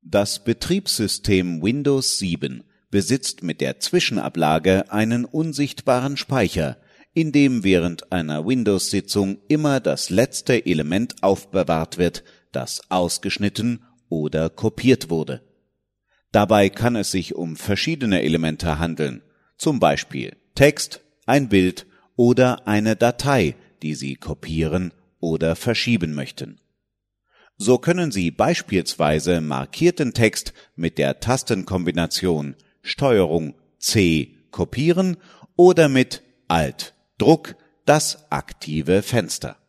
Das Betriebssystem Windows 7 besitzt mit der Zwischenablage einen unsichtbaren Speicher, in dem während einer Windows-Sitzung immer das letzte Element aufbewahrt wird, das ausgeschnitten oder kopiert wurde. Dabei kann es sich um verschiedene Elemente handeln, zum Beispiel Text, ein Bild oder eine Datei, die Sie kopieren oder verschieben möchten. So können Sie beispielsweise markierten Text mit der Tastenkombination Steuerung+C kopieren oder mit Alt+Druck das aktive Fenster.